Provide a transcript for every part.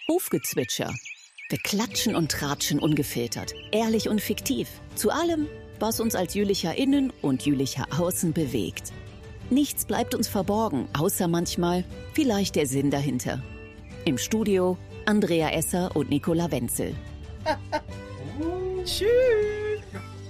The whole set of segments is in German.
Hufgezwitscher. Wir klatschen und tratschen ungefiltert, ehrlich und fiktiv. Zu allem, was uns als Jülicher innen und Jülicher außen bewegt. Nichts bleibt uns verborgen, außer manchmal vielleicht der Sinn dahinter. Im Studio Andrea Esser und Nicola Wenzel. Tschüss.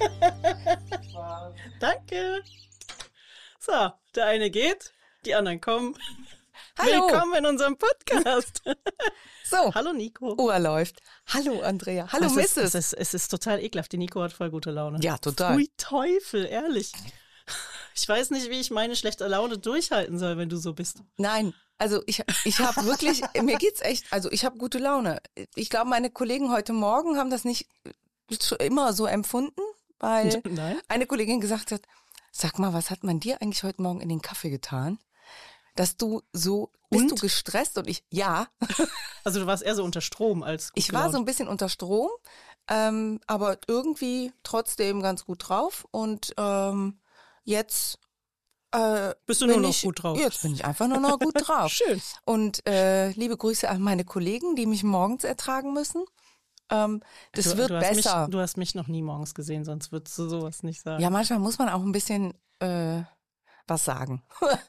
Danke. So, der eine geht, die anderen kommen. Hallo. Willkommen in unserem Podcast. So. Hallo Nico. Uhr läuft. Hallo Andrea. Hallo Mrs. Es ist total ekelhaft. Die Nico hat voll gute Laune. Ja, total. Pfui Teufel, ehrlich. Ich weiß nicht, wie ich meine schlechte Laune durchhalten soll, wenn du so bist. Nein, also ich habe wirklich, mir geht's echt, also ich habe gute Laune. Ich glaube, meine Kollegen heute Morgen haben das nicht immer so empfunden, weil eine Kollegin gesagt hat, sag mal, was hat man dir eigentlich heute Morgen in den Kaffee getan? Dass du so, bist du gestresst? Und ich, ja. Also du warst eher so unter Strom als gut Ich war so ein bisschen unter Strom, aber irgendwie trotzdem ganz gut drauf. Und jetzt bist du nur noch gut drauf. Jetzt bin ich einfach nur noch gut drauf. Schön. Und liebe Grüße an meine Kollegen, die mich morgens ertragen müssen. Das wird besser. Du hast mich noch nie morgens gesehen, sonst würdest du sowas nicht sagen. Ja, manchmal muss man auch ein bisschen was sagen.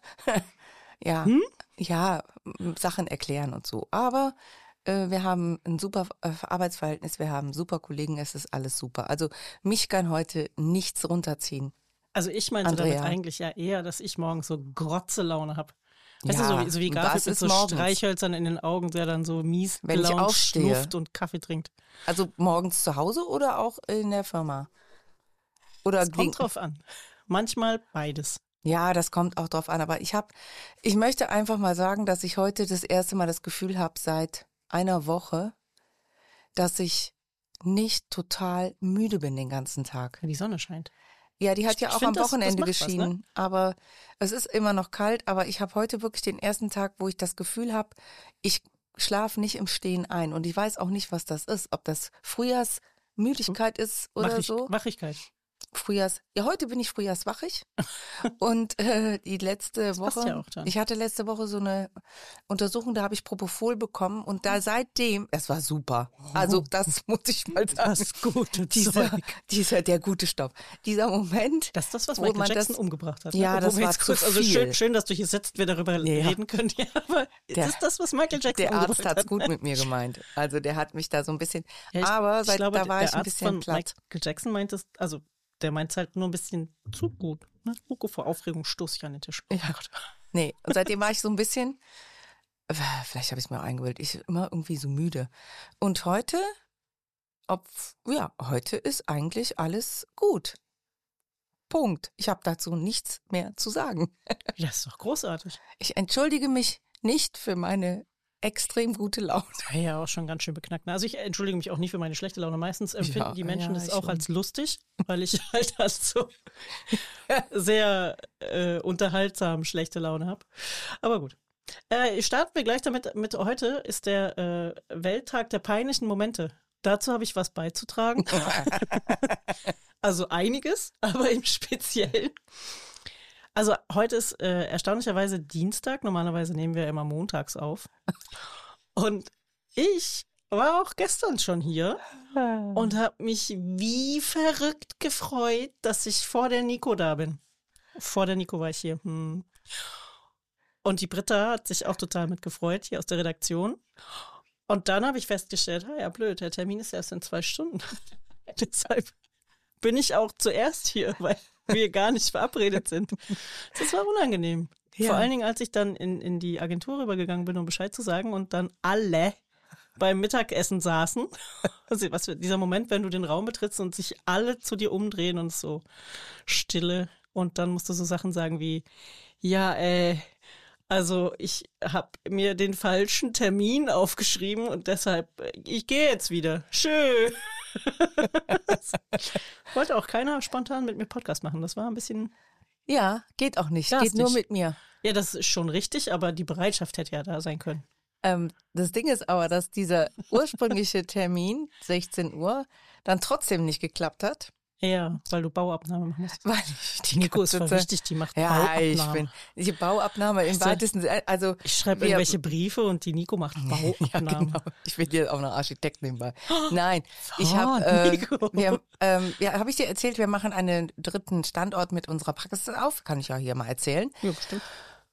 Ja, ja, Sachen erklären und so. Aber wir haben ein super Arbeitsverhältnis, wir haben super Kollegen, es ist alles super. Also mich kann heute nichts runterziehen. Also ich meinte damit eigentlich ja eher, dass ich morgens so Grotzelaune habe. Weißt du, so wie Garfield mit so Streichhölzern in den Augen, der dann so mies gelaunt schnufft und Kaffee trinkt. Also morgens zu Hause oder auch in der Firma? Oder es kommt drauf an. Manchmal beides. Ja, das kommt auch drauf an. Aber ich möchte einfach mal sagen, dass ich heute das erste Mal das Gefühl habe seit einer Woche, dass ich nicht total müde bin den ganzen Tag. Die Sonne scheint. Ja, die hat ja auch am Wochenende geschienen. Was, ne? Aber es ist immer noch kalt. Aber ich habe heute wirklich den ersten Tag, wo ich das Gefühl habe, ich schlafe nicht im Stehen ein. Und ich weiß auch nicht, was das ist. Ob das Frühjahrsmüdigkeit ist oder so. Wachigkeit. Ja, heute bin ich frühjahrswachig. Und die letzte Woche, ja auch dann. Ich hatte letzte Woche so eine Untersuchung, da habe ich Propofol bekommen und da seitdem, es war super. Also das muss ich mal sagen. Das gute der gute Stoff. Dieser Moment. Das ist das, was Michael Jackson umgebracht hat. Ja, das war zu viel. Also schön, dass du hier sitzt, wir darüber reden können. Ja, aber ist das, was Michael Jackson umgebracht hat? Der Arzt hat's gut mit mir gemeint. Also der hat mich da so ein bisschen, aber da war ich ein bisschen platt. Michael Jackson meint es, also der meint es halt nur ein bisschen zu gut. Ne? Hugo, vor Aufregung stoß ich an den Tisch. Ja. Nee, und seitdem war ich so ein bisschen, vielleicht habe ich es mir auch eingebildet, ich immer irgendwie so müde. Und heute ist eigentlich alles gut. Punkt. Ich habe dazu nichts mehr zu sagen. Ja, ist doch großartig. Ich entschuldige mich nicht für meine extrem gute Laune. Ja, auch schon ganz schön beknackt. Also ich entschuldige mich auch nicht für meine schlechte Laune. Meistens empfinden die Menschen das auch als lustig, weil ich halt so sehr unterhaltsam schlechte Laune habe. Aber gut. Starten wir gleich damit. Mit heute ist der Welttag der peinlichen Momente. Dazu habe ich was beizutragen. Also einiges, aber im Speziellen. Also heute ist erstaunlicherweise Dienstag. Normalerweise nehmen wir immer montags auf. Und ich war auch gestern schon hier und habe mich wie verrückt gefreut, dass ich vor der Nico da bin. Vor der Nico war ich hier. Und die Britta hat sich auch total mitgefreut, hier aus der Redaktion. Und dann habe ich festgestellt, ja blöd, der Termin ist erst in 2 Stunden. Deshalb bin ich auch zuerst hier, weil wir gar nicht verabredet sind. Das war unangenehm. Ja. Vor allen Dingen, als ich dann in die Agentur rübergegangen bin, um Bescheid zu sagen und dann alle beim Mittagessen saßen. Also dieser Moment, wenn du den Raum betrittst und sich alle zu dir umdrehen und so Stille. Und dann musst du so Sachen sagen wie, also ich habe mir den falschen Termin aufgeschrieben und deshalb, ich gehe jetzt wieder. Schön. Wollte auch keiner spontan mit mir Podcast machen. Das war ein bisschen... Ja, geht auch nicht. Geht nur mit mir. Ja, das ist schon richtig, aber die Bereitschaft hätte ja da sein können. Das Ding ist aber, dass dieser ursprüngliche Termin, 16 Uhr, dann trotzdem nicht geklappt hat. Ja, weil du Bauabnahme machen musst. Weil ich die Nico ist voll wichtig, die macht Bauabnahme. Die Bauabnahme im weitesten Sinne. Also ich schreibe irgendwelche Briefe und die Nico macht Bauabnahme. Ja, genau. Ich bin dir auch noch Architekt nebenbei. Nein, ich habe, habe ich dir erzählt, wir machen einen 3. Standort mit unserer Praxis auf. Kann ich ja hier mal erzählen. Ja, bestimmt.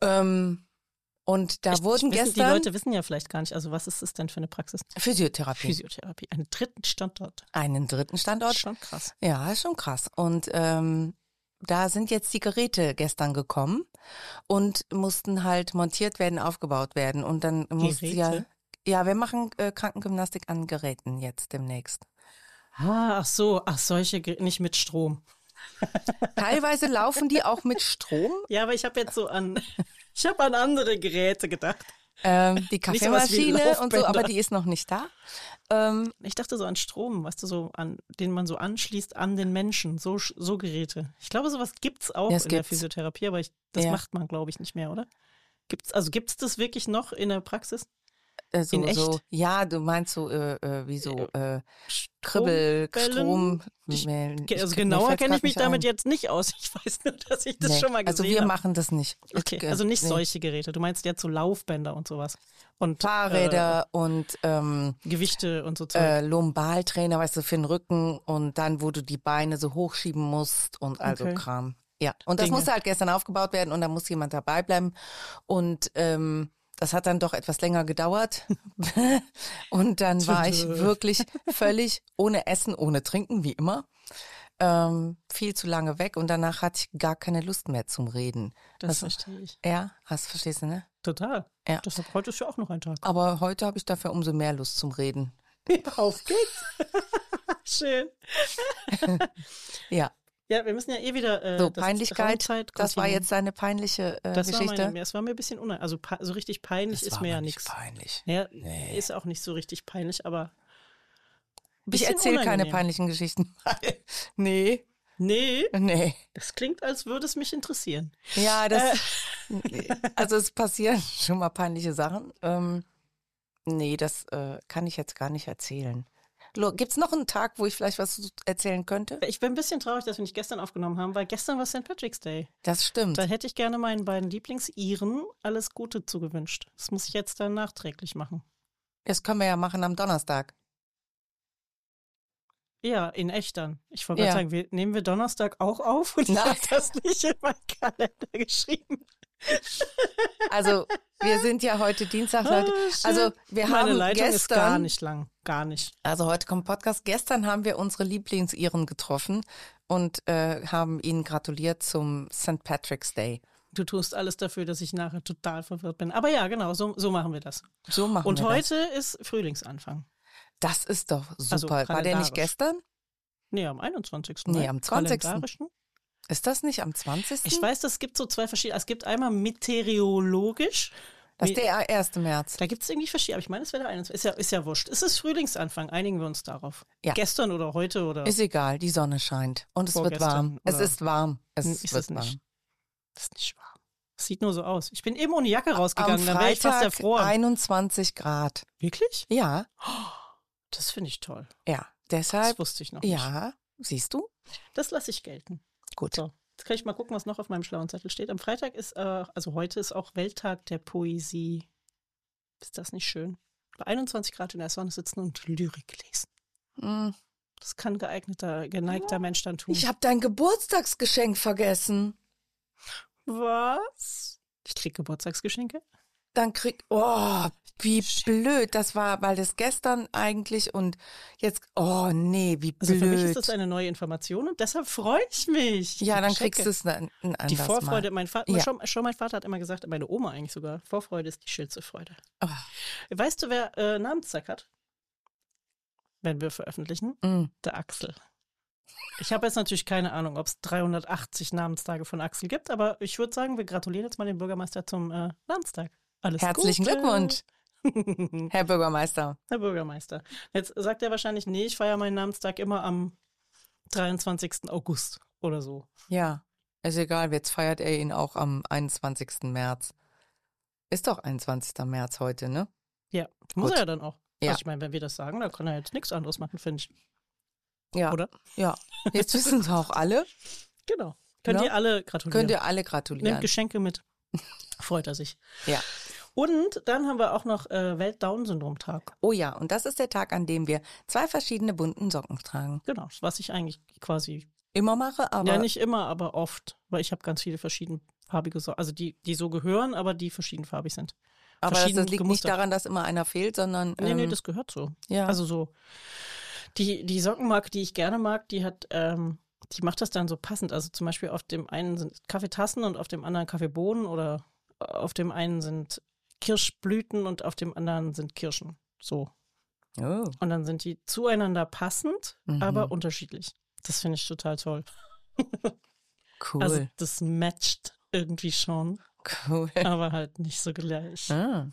Und da wurden gestern... Die Leute wissen ja vielleicht gar nicht, also was ist das denn für eine Praxis? Physiotherapie. Einen 3. Standort. Einen 3. Standort. Schon krass. Ja, schon krass. Und da sind jetzt die Geräte gestern gekommen und mussten halt montiert werden, aufgebaut werden. Und dann musste ja, wir machen Krankengymnastik an Geräten jetzt demnächst. Ach solche Geräte, nicht mit Strom. Teilweise laufen die auch mit Strom. Ja, aber ich habe jetzt an andere Geräte gedacht. Die Kaffeemaschine und so, aber die ist noch nicht da. Ich dachte so an Strom, weißt du, so den man so anschließt an den Menschen, so Geräte. Ich glaube, sowas gibt's auch in der Physiotherapie, aber das macht man, glaube ich, nicht mehr, oder? Gibt's das wirklich noch in der Praxis? In echt? So, ja, du meinst so wie so Kribbel, Strom. Also genauer kenne ich mich damit jetzt nicht aus. Ich weiß nur, dass ich das schon mal gesehen habe. Also wir machen das nicht. Okay, also nicht solche Geräte. Du meinst jetzt so Laufbänder und sowas. Und Fahrräder und Gewichte und so Zeug. Lumbaltrainer, weißt du, für den Rücken und dann, wo du die Beine so hochschieben musst und also Kram. Ja, und das musste halt gestern aufgebaut werden und da muss jemand dabei bleiben und das hat dann doch etwas länger gedauert und dann war ich wirklich völlig ohne Essen, ohne Trinken, wie immer, viel zu lange weg und danach hatte ich gar keine Lust mehr zum Reden. Das verstehe ich. Ja, verstehst du, ne? Total. Ja. Deshalb, heute ist ja auch noch ein Tag. Aber heute habe ich dafür umso mehr Lust zum Reden. Auf geht's. Schön. Ja. Ja, wir müssen ja wieder so Peinlichkeit, das war jetzt deine peinliche Geschichte. Das war mir ein bisschen unangenehm. Also so richtig peinlich ist mir ja nichts. Peinlich. Ja, ist auch nicht so richtig peinlich, aber ich erzähle keine peinlichen Geschichten. Nee. Das klingt, als würde es mich interessieren. Ja, also es passieren schon mal peinliche Sachen. Das kann ich jetzt gar nicht erzählen. Gibt es noch einen Tag, wo ich vielleicht was erzählen könnte? Ich bin ein bisschen traurig, dass wir nicht gestern aufgenommen haben, weil gestern war St. Patrick's Day. Das stimmt. Da hätte ich gerne meinen beiden Lieblings-Iren alles Gute zugewünscht. Das muss ich jetzt dann nachträglich machen. Das können wir ja machen am Donnerstag. Ja, in echt dann. Ich wollte gerade sagen, nehmen wir Donnerstag auch auf und ich habe das nicht in meinen Kalender geschrieben. Also, wir sind ja heute Dienstag, Leute. Also, Meine haben Leitung gestern, ist gar nicht lang. Gar nicht. Also, heute kommt Podcast. Gestern haben wir unsere Lieblings-Iren getroffen und haben ihnen gratuliert zum St. Patrick's Day. Du tust alles dafür, dass ich nachher total verwirrt bin. Aber ja, genau, so machen wir das. Und heute ist Frühlingsanfang. Das ist doch super. Also war der nicht gestern? Nee, am 21. Nee, am 20. Ist das nicht am 20.? Ich weiß, es gibt so zwei verschiedene. Es gibt einmal meteorologisch. Das ist der 1. März. Da gibt es irgendwie verschiedene. Aber ich meine, es wäre der 21. Ist ja wurscht. Es ist Frühlingsanfang. Einigen wir uns darauf. Ja. Gestern oder heute oder. Ist egal. Die Sonne scheint. Und es wird warm. Es ist warm. Es wird warm. Das ist nicht warm. Es sieht nur so aus. Ich bin eben ohne Jacke rausgegangen. Dann wäre ich fast erfroren. 21 Grad. Wirklich? Ja. Das finde ich toll. Ja. Deshalb. Das wusste ich noch nicht. Ja. Siehst du? Das lasse ich gelten. Gut. So, jetzt kann ich mal gucken, was noch auf meinem schlauen Zettel steht. Am Freitag ist, also heute ist auch Welttag der Poesie. Ist das nicht schön? Bei 21 Grad in der Sonne sitzen und Lyrik lesen. Das kann geneigter Mensch dann tun. Ich habe dein Geburtstagsgeschenk vergessen. Was? Ich krieg Geburtstagsgeschenke? Dann wie blöd. Das war, weil das gestern eigentlich und jetzt, wie blöd. Also für mich ist das eine neue Information und deshalb freue ich mich. Ja, dann kriegst du es ein Die Vorfreude, mein Vater hat immer gesagt, meine Oma eigentlich sogar, Vorfreude ist die schönste Freude. Oh. Weißt du, wer Namenstag hat? Wenn wir veröffentlichen? Der Axel. Ich habe jetzt natürlich keine Ahnung, ob es 380 Namenstage von Axel gibt, aber ich würde sagen, wir gratulieren jetzt mal dem Bürgermeister zum Namenstag. Alles Herzlichen Gute. Glückwunsch, Herr Bürgermeister. Herr Bürgermeister. Jetzt sagt er wahrscheinlich, nee, ich feiere meinen Namenstag immer am 23. August oder so. Ja, ist egal, jetzt feiert er ihn auch am 21. März. Ist doch 21. März heute, ne? Ja, muss er ja dann auch. Ja. Also ich meine, wenn wir das sagen, dann kann er jetzt nichts anderes machen, finde ich. Ja. Oder? Ja. Jetzt wissen es auch alle. Genau. Könnt ihr alle gratulieren. Nehmt Geschenke mit. Freut er sich. Ja. Und dann haben wir auch noch Welt-Down-Syndrom-Tag. Oh ja, und das ist der Tag, an dem wir 2 verschiedene bunten Socken tragen. Genau, was ich eigentlich quasi immer mache, aber... Ja, nicht immer, aber oft, weil ich habe ganz viele verschiedenfarbige Socken, also die so gehören, aber die verschiedenfarbig sind. Aber das liegt nicht daran, dass immer einer fehlt, sondern... Nee, das gehört so. Ja. Also so, die Sockenmarke, die ich gerne mag, die macht das dann so passend. Also zum Beispiel auf dem einen sind Kaffeetassen und auf dem anderen Kaffeebohnen oder auf dem einen sind Kirschblüten und auf dem anderen sind Kirschen. So. Oh. Und dann sind die zueinander passend, aber unterschiedlich. Das finde ich total toll. Cool. Also das matcht irgendwie schon. Cool. Aber halt nicht so gleich. Ja.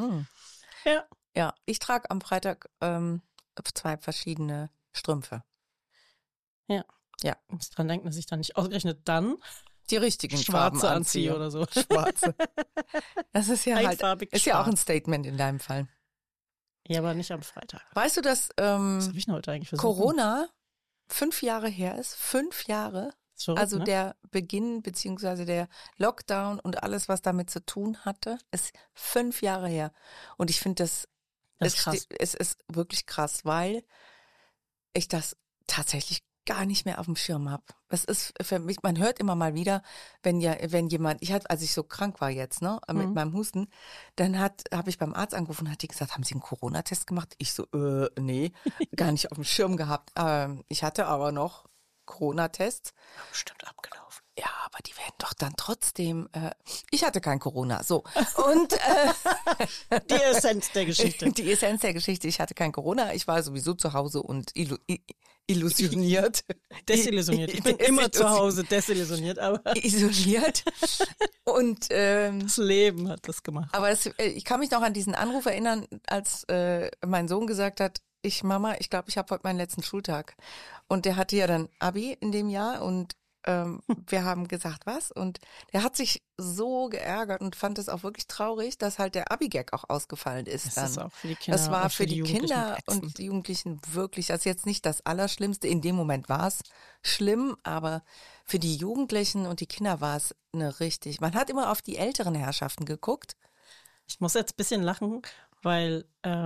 Ja, ich trage am Freitag 2 verschiedene Strümpfe. Ja. Ja. Ich muss dran denken, dass ich dann nicht ausgerechnet dann die richtigen Schwarze Farben anziehe oder so. Schwarze. Das ist ja ist ja auch ein Statement in deinem Fall. Ja, aber nicht am Freitag. Weißt du, dass was hab ich denn heute eigentlich für Corona 5 Jahre her ist? 5 Jahre? Verrückt, also ne? der Beginn beziehungsweise der Lockdown und alles, was damit zu tun hatte, ist 5 Jahre her. Und ich finde, das ist krass. Es ist wirklich krass, weil ich das tatsächlich gar nicht mehr auf dem Schirm habe. Das ist für mich, man hört immer mal wieder, wenn jemand, als ich so krank war jetzt, ne, mit meinem Husten, dann habe ich beim Arzt angerufen und hat die gesagt, haben Sie einen Corona-Test gemacht? Ich so, nee, gar nicht auf dem Schirm gehabt. Ich hatte aber noch Corona-Tests. Bestimmt abgelaufen. Ja, aber die werden doch dann trotzdem, ich hatte kein Corona, so. Und die Essenz der Geschichte. Die Essenz der Geschichte, ich hatte kein Corona, ich war sowieso zu Hause und illusioniert. Desillusioniert. Ich bin immer zu Hause desillusioniert, aber isoliert. Und das Leben hat das gemacht. Aber ich kann mich noch an diesen Anruf erinnern, als mein Sohn gesagt hat, Mama, ich glaube, ich habe heute meinen letzten Schultag. Und der hatte ja dann Abi in dem Jahr und wir haben gesagt, was? Und der hat sich so geärgert und fand es auch wirklich traurig, dass halt der Abi-Gag auch ausgefallen ist. Das ist auch für die Kinder. Das war für die Kinder und die Jugendlichen wirklich, das ist jetzt nicht das Allerschlimmste. In dem Moment war es schlimm, aber für die Jugendlichen und die Kinder war es man hat immer auf die älteren Herrschaften geguckt. Ich muss jetzt ein bisschen lachen, weil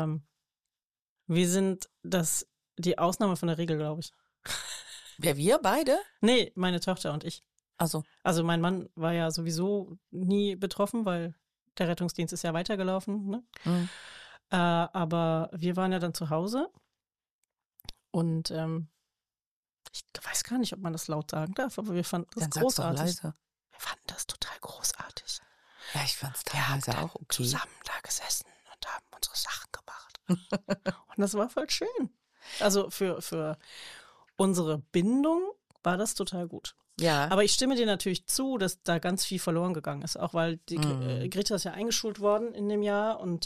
wir sind die Ausnahme von der Regel, glaube ich. Wer, wir beide? Nee, meine Tochter und ich. Also mein Mann war ja sowieso nie betroffen, weil der Rettungsdienst ist ja weitergelaufen. Ne? Mhm. Aber wir waren ja dann zu Hause und ich weiß gar nicht, ob man das laut sagen darf, aber wir fanden das großartig. Leise. Wir fanden das total großartig. Ja, ich fand es teilweise auch okay. Zusammen da gesessen und haben unsere Sachen gemacht. Und das war voll schön. Also für unsere Bindung war das total gut. Ja. Aber ich stimme dir natürlich zu, dass da ganz viel verloren gegangen ist. Auch weil die Greta ist ja eingeschult worden in dem Jahr. Und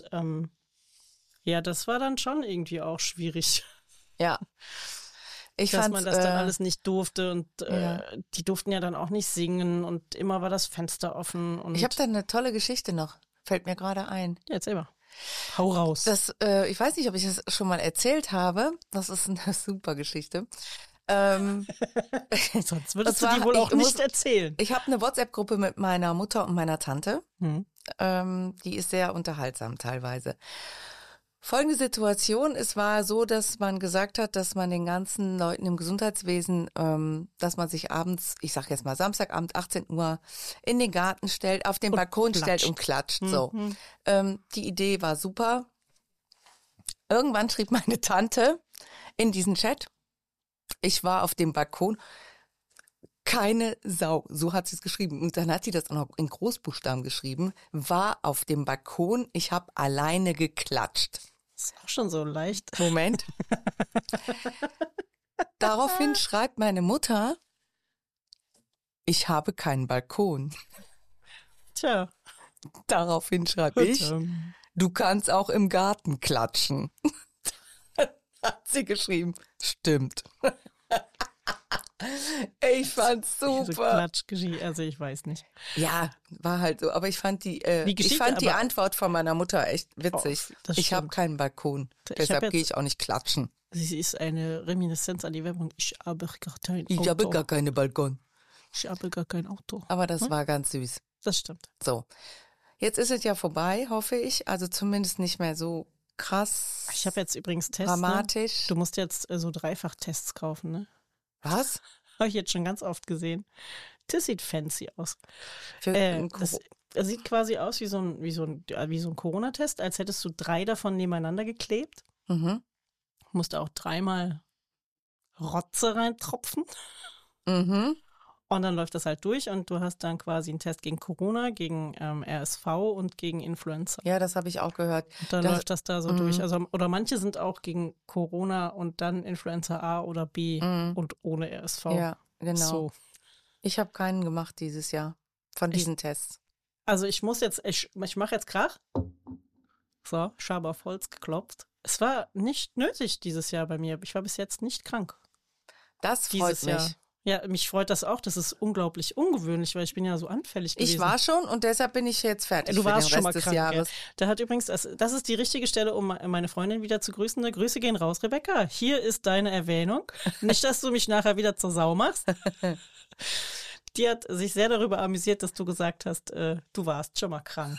ja, das war dann schon irgendwie auch schwierig. Ja. Dass man das dann alles nicht durfte. Und die durften ja dann auch nicht singen. Und immer war das Fenster offen. Und ich habe da eine tolle Geschichte noch. Fällt mir gerade ein. Ja, erzähl mal. Hau raus. Ich weiß nicht, ob ich das schon mal erzählt habe. Das ist eine super Geschichte. Sonst würdest du die wohl auch nicht erzählen. Ich habe eine WhatsApp-Gruppe mit meiner Mutter und meiner Tante. Die ist sehr unterhaltsam teilweise. Folgende Situation, es war so, dass man gesagt hat, dass man den ganzen Leuten im Gesundheitswesen, dass man sich abends, ich sag jetzt mal Samstagabend 18 Uhr in den Garten stellt, auf den Balkon stellt und klatscht. So. Die Idee war super. Irgendwann schrieb meine Tante in diesen Chat, ich war auf dem Balkon, keine Sau, so hat sie es geschrieben. Und dann hat sie das auch noch in Großbuchstaben geschrieben, war auf dem Balkon, ich habe alleine geklatscht. Das ist auch schon so leicht. Moment. Daraufhin schreibt meine Mutter, ich habe keinen Balkon. Tja. Daraufhin schreibe ich, du kannst auch im Garten klatschen. Hat sie geschrieben. Stimmt. Ich fand's super. Also ich weiß nicht. Ja, war halt so. Aber ich fand die Antwort von meiner Mutter echt witzig. Ich habe keinen Balkon. Deshalb gehe ich auch nicht klatschen. Sie ist eine Reminiszenz an die Werbung. Ich habe gar kein Auto. Ich habe gar keine Balkon. Ich habe gar kein Auto. Aber das war ganz süß. Das stimmt. So, jetzt ist es ja vorbei, hoffe ich. Also zumindest nicht mehr so krass. Ich habe jetzt übrigens Tests. Dramatisch. Ne? Du musst jetzt so Dreifach-Tests kaufen, ne? Was? Habe ich jetzt schon ganz oft gesehen. Das sieht fancy aus. Das sieht quasi aus wie so ein Corona-Test, als hättest du 3 davon nebeneinander geklebt. Mhm. Musst auch 3-mal Rotze reintropfen. Mhm. Und dann läuft das halt durch und du hast dann quasi einen Test gegen Corona, gegen RSV und gegen Influenza. Ja, das habe ich auch gehört. Und dann läuft das da so durch. Also, oder manche sind auch gegen Corona und dann Influenza A oder B und ohne RSV. Ja, genau. So. Ich habe keinen gemacht dieses Jahr von diesen Tests. Also ich mache jetzt Krach. So, ich habe auf Holz geklopft. Es war nicht nötig dieses Jahr bei mir. Ich war bis jetzt nicht krank. Das freut mich. Ja, mich freut das auch. Das ist unglaublich ungewöhnlich, weil ich bin ja so anfällig gewesen. Ich war schon und deshalb bin ich jetzt fertig. Du warst für den Rest schon mal krank, des Jahres. Ja. Da hat übrigens, das ist die richtige Stelle, um meine Freundin wieder zu grüßen. Grüße gehen raus, Rebecca. Hier ist deine Erwähnung. Nicht, dass du mich nachher wieder zur Sau machst. Die hat sich sehr darüber amüsiert, dass du gesagt hast, du warst schon mal krank.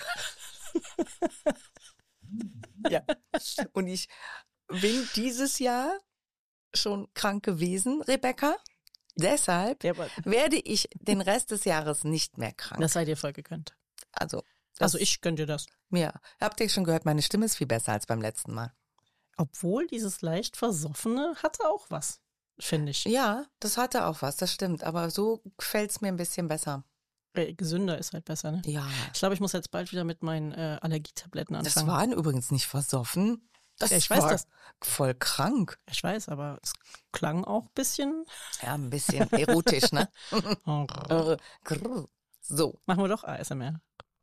Ja. Und ich bin dieses Jahr schon krank gewesen, Rebecca. Deshalb werde ich den Rest des Jahres nicht mehr krank. Das sei dir voll gegönnt. Also ich gönne dir das. Ja, habt ihr schon gehört, meine Stimme ist viel besser als beim letzten Mal. Obwohl dieses leicht Versoffene hatte auch was, finde ich. Ja, das hatte auch was, das stimmt. Aber so gefällt es mir ein bisschen besser. Gesünder ist halt besser, ne? Ja. Ich glaube, ich muss jetzt bald wieder mit meinen Allergietabletten anfangen. Das waren übrigens nicht versoffen. Ich weiß das. Voll krank. Ich weiß, aber es klang auch ein bisschen. Ja, ein bisschen erotisch, ne? So. Machen wir doch ASMR.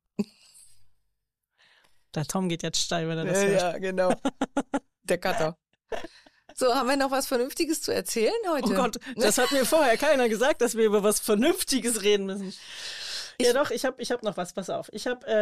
Der Tom geht jetzt steil, wenn er das hört. Ja, genau. Der Cutter. So, haben wir noch was Vernünftiges zu erzählen heute? Oh Gott, das hat mir vorher keiner gesagt, dass wir über was Vernünftiges reden müssen. Ja doch, ich hab noch was, pass auf. Ich hab noch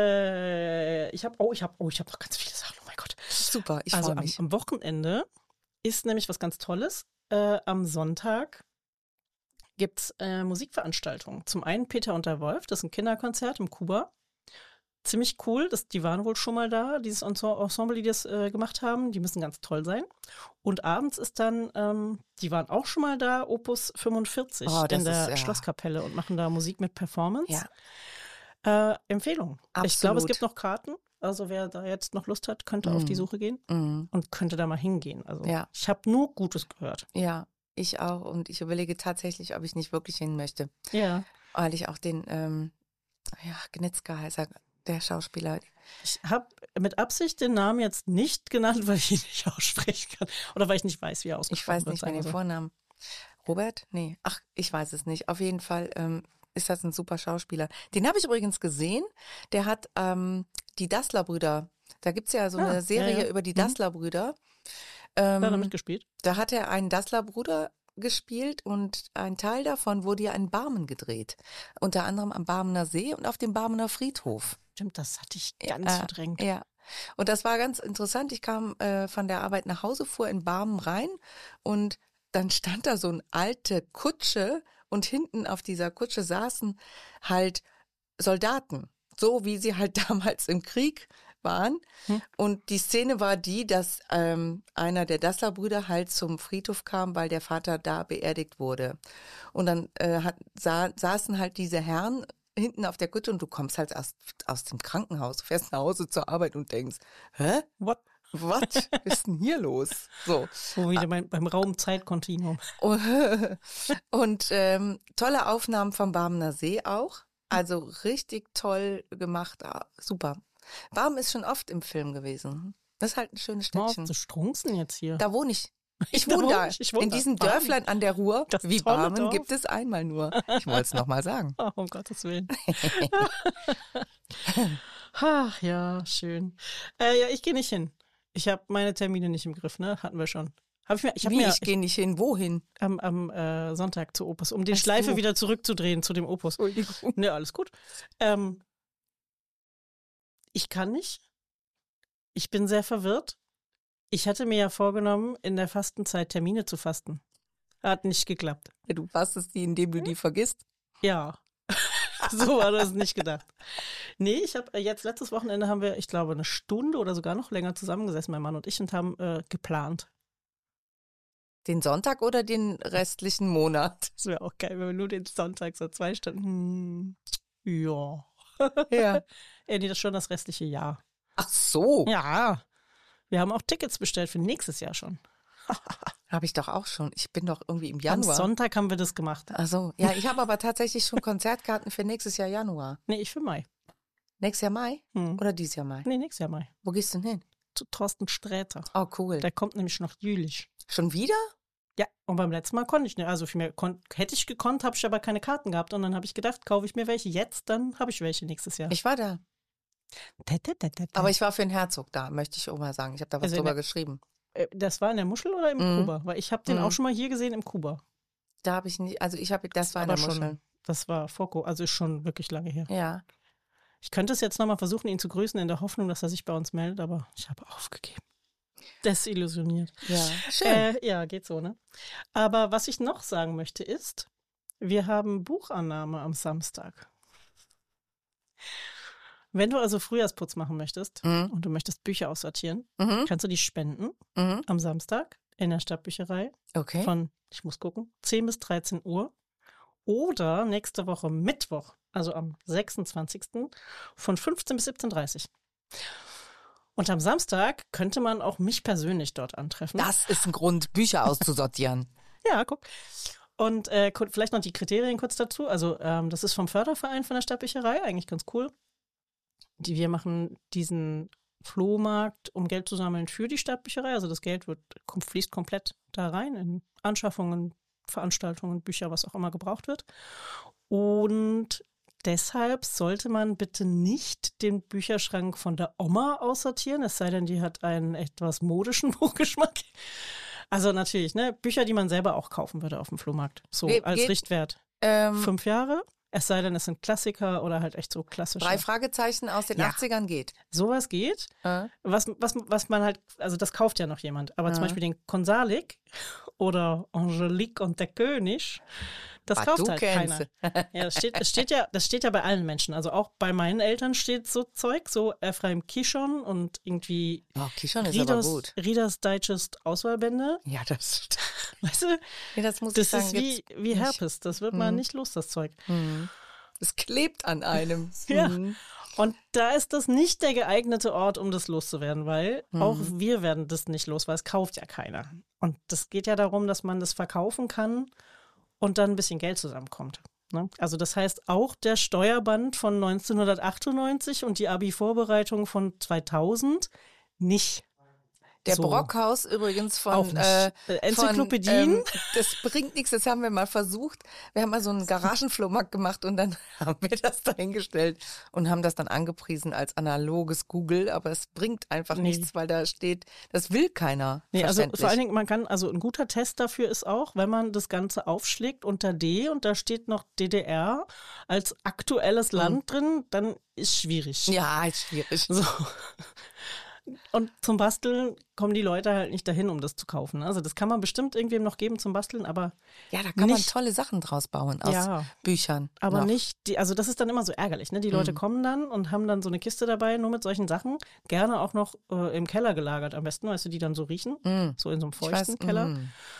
ganz viele Sachen, oh mein Gott. Super, ich freue mich. Am Wochenende ist nämlich was ganz Tolles. Am Sonntag gibt's Musikveranstaltungen. Zum einen Peter und der Wolf, das ist ein Kinderkonzert im Kuba. Ziemlich cool, die waren wohl schon mal da, dieses Ensemble, die das gemacht haben. Die müssen ganz toll sein. Und abends ist dann, die waren auch schon mal da, Opus 45 in der Schlosskapelle und machen da Musik mit Performance. Ja. Empfehlung. Absolut. Ich glaube, es gibt noch Karten. Also wer da jetzt noch Lust hat, könnte auf die Suche gehen und könnte da mal hingehen. Also ich habe nur Gutes gehört. Ja, ich auch. Und ich überlege tatsächlich, ob ich nicht wirklich hin möchte. Ja. Weil ich auch den, Gnitzka heißt er, der Schauspieler. Ich habe mit Absicht den Namen jetzt nicht genannt, weil ich ihn nicht aussprechen kann. Oder weil ich nicht weiß, wie er ausgesprochen wird. Ich weiß nicht mehr den Vornamen. Robert? Nee. Ach, ich weiß es nicht. Auf jeden Fall ist das ein super Schauspieler. Den habe ich übrigens gesehen. Der hat die Dassler-Brüder. Da gibt es ja so eine Serie über die Dassler-Brüder. Hat er da mitgespielt? Da hat er einen Dassler-Bruder gespielt und ein Teil davon wurde ja in Barmen gedreht. Unter anderem am Barmener See und auf dem Barmener Friedhof. Stimmt, das hatte ich ganz verdrängt. Ja, und das war ganz interessant. Ich kam von der Arbeit nach Hause, fuhr in Barmen rein und dann stand da so eine alte Kutsche und hinten auf dieser Kutsche saßen halt Soldaten, so wie sie halt damals im Krieg waren. Und die Szene war die, dass einer der Dassler-Brüder halt zum Friedhof kam, weil der Vater da beerdigt wurde. Und dann saßen halt diese Herren hinten auf der Kutsche und du kommst halt aus dem Krankenhaus, du fährst nach Hause zur Arbeit und denkst, hä? Was ist denn hier los? So. Wieder beim Raum-Zeit-Kontinuum. Und tolle Aufnahmen vom Barmener See auch. Also richtig toll gemacht. Super. Barmen ist schon oft im Film gewesen. Das ist halt ein schönes Städtchen. Du strunzen jetzt hier. Da wohne ich. Ich wohne da. In diesem Dörflein an der Ruhr, wie Barmen, Dorf. gibt es einmal nur. Ich wollte es nochmal sagen. Oh, um Gottes Willen. Ach ja, schön. Ich gehe nicht hin. Ich habe meine Termine nicht im Griff, ne? Hatten wir schon. Ich gehe nicht hin? Wohin? Am Sonntag zu Opus, um die Schleife wieder zurückzudrehen zu dem Opus. Entschuldigung. Ne, alles gut. Ich kann nicht. Ich bin sehr verwirrt. Ich hatte mir ja vorgenommen, in der Fastenzeit Termine zu fasten. Hat nicht geklappt. Ja, du fastest die, indem du die vergisst? Ja. So war das nicht gedacht. Nee, ich habe jetzt letztes Wochenende haben wir, ich glaube, eine Stunde oder sogar noch länger zusammengesessen, mein Mann und ich, und haben geplant. Den Sonntag oder den restlichen Monat? Das wäre auch geil, wenn wir nur den Sonntag so 2 Stunden. Ja. Ja. Nee, das ist schon das restliche Jahr. Ach so. Ja. Wir haben auch Tickets bestellt für nächstes Jahr schon. Habe ich doch auch schon. Ich bin doch irgendwie im Januar. Am Sonntag haben wir das gemacht. Ach so. Ja, ich habe aber tatsächlich schon Konzertkarten für nächstes Jahr Januar. Nee, ich für Mai. Nächstes Jahr Mai? Oder dieses Jahr Mai? Nee, nächstes Jahr Mai. Wo gehst du denn hin? Zu Thorsten Sträter. Oh, cool. Der kommt nämlich noch jülich. Schon wieder? Ja, und beim letzten Mal konnte ich nicht. Also hätte ich gekonnt, habe ich aber keine Karten gehabt. Und dann habe ich gedacht, kaufe ich mir welche jetzt, dann habe ich welche nächstes Jahr. Ich war da. Aber ich war für den Herzog da, möchte ich auch mal sagen. Ich habe da was drüber geschrieben. Das war in der Muschel oder im Kuba? Weil ich habe den auch schon mal hier gesehen im Kuba. Da habe ich nicht, also das war in der Muschel. Das war vor, also ist schon wirklich lange her. Ja. Ich könnte es jetzt nochmal versuchen, ihn zu grüßen, in der Hoffnung, dass er sich bei uns meldet, aber ich habe aufgegeben. Desillusioniert. Ja, schön. Ja, geht so, ne? Aber was ich noch sagen möchte ist, wir haben Buchannahme am Samstag. Wenn du also Frühjahrsputz machen möchtest und du möchtest Bücher aussortieren, kannst du die spenden am Samstag in der Stadtbücherei von, ich muss gucken, 10 bis 13 Uhr oder nächste Woche Mittwoch, also am 26. von 15 bis 17:30 Uhr. Und am Samstag könnte man auch mich persönlich dort antreffen. Das ist ein Grund, Bücher auszusortieren. Ja, guck. Und vielleicht noch die Kriterien kurz dazu. Also das ist vom Förderverein von der Stadtbücherei, eigentlich ganz cool. Wir machen diesen Flohmarkt, um Geld zu sammeln für die Stadtbücherei. Also das Geld fließt komplett da rein in Anschaffungen, Veranstaltungen, Bücher, was auch immer gebraucht wird. Und deshalb sollte man bitte nicht den Bücherschrank von der Oma aussortieren, es sei denn, die hat einen etwas modischen Buchgeschmack. Also natürlich, ne, Bücher, die man selber auch kaufen würde auf dem Flohmarkt. So als Richtwert. 5 Jahre. Es sei denn, es sind Klassiker oder halt echt so klassische. 3 Fragezeichen aus den 80ern geht. Sowas geht. Was man halt, also das kauft ja noch jemand. Aber zum Beispiel den Konsalik oder Angelique und der König, das kauft halt keiner. Ja, das steht ja bei allen Menschen. Also auch bei meinen Eltern steht so Zeug, so Ephraim Kishon und irgendwie Kishon ist aber gut. Reader's Digest Auswahlbände. Ja, das stimmt. Weißt du, ja, das muss das ich sagen, ist wie Herpes. Das wird man nicht los, das Zeug. Es klebt an einem. Ja. Und da ist das nicht der geeignete Ort, um das loszuwerden, weil auch wir werden das nicht los, weil es kauft ja keiner. Und das geht ja darum, dass man das verkaufen kann und dann ein bisschen Geld zusammenkommt. Ne? Also das heißt, auch der Steuerband von 1998 und die Abi-Vorbereitung von 2000 nicht. Der Brockhaus übrigens von Enzyklopädien. Das bringt nichts, das haben wir mal versucht. Wir haben mal so einen Garagenflohmarkt gemacht und dann haben wir das dahingestellt und haben das dann angepriesen als analoges Google, aber es bringt einfach nichts, weil da steht, das will keiner. Nee, also vor allen Dingen, ein guter Test dafür ist auch, wenn man das Ganze aufschlägt unter D und da steht noch DDR als aktuelles Land drin, dann ist schwierig. Ja, ist schwierig. So. Und zum Basteln kommen die Leute halt nicht dahin, um das zu kaufen. Also das kann man bestimmt irgendwem noch geben zum Basteln, aber ja, da kann man tolle Sachen draus bauen aus Büchern. Aber noch. nicht, also das ist dann immer so ärgerlich. Ne? Die Leute kommen dann und haben dann so eine Kiste dabei, nur mit solchen Sachen, gerne auch noch im Keller gelagert am besten, weißt du, die dann so riechen, so in so einem feuchten Keller.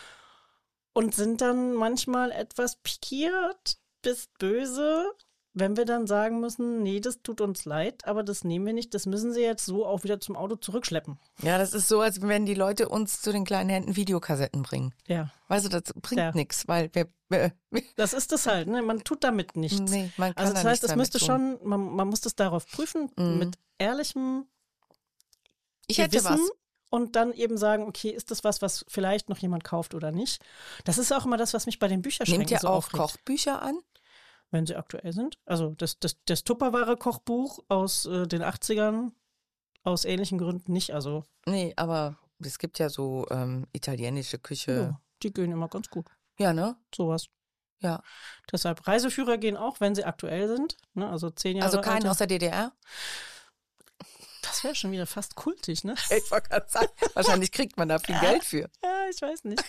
Und sind dann manchmal etwas pikiert, bis böse, wenn wir dann sagen müssen, nee, das tut uns leid, aber das nehmen wir nicht, das müssen sie jetzt so auch wieder zum Auto zurückschleppen. Ja, das ist so, als wenn die Leute uns zu den kleinen Händen Videokassetten bringen. Ja. Weißt du, das bringt nichts, weil wir das ist das halt, ne? Man tut damit nichts. Nee, man kann also das heißt, es müsste tun. schon, man muss das darauf prüfen, mit ehrlichem Gewissen. Und dann eben sagen, okay, ist das was vielleicht noch jemand kauft oder nicht? Das ist auch immer das, was mich bei den Bücherschränken so aufregt. Nehmt ihr auch aufregt. Kochbücher an? Wenn sie aktuell sind. Also das Tupperware-Kochbuch aus den 80ern, aus ähnlichen Gründen nicht. Also nee, aber es gibt ja so italienische Küche. Ja, die gehen immer ganz gut. Ja, ne? Sowas. Ja. Deshalb Reiseführer gehen auch, wenn sie aktuell sind. Ne? Also 10 Jahre Also keinen alte. aus der DDR? Das wäre schon wieder fast kultig, ne? Ich wollte gerade sagen, wahrscheinlich kriegt man da viel Geld für. Ja, ich weiß nicht.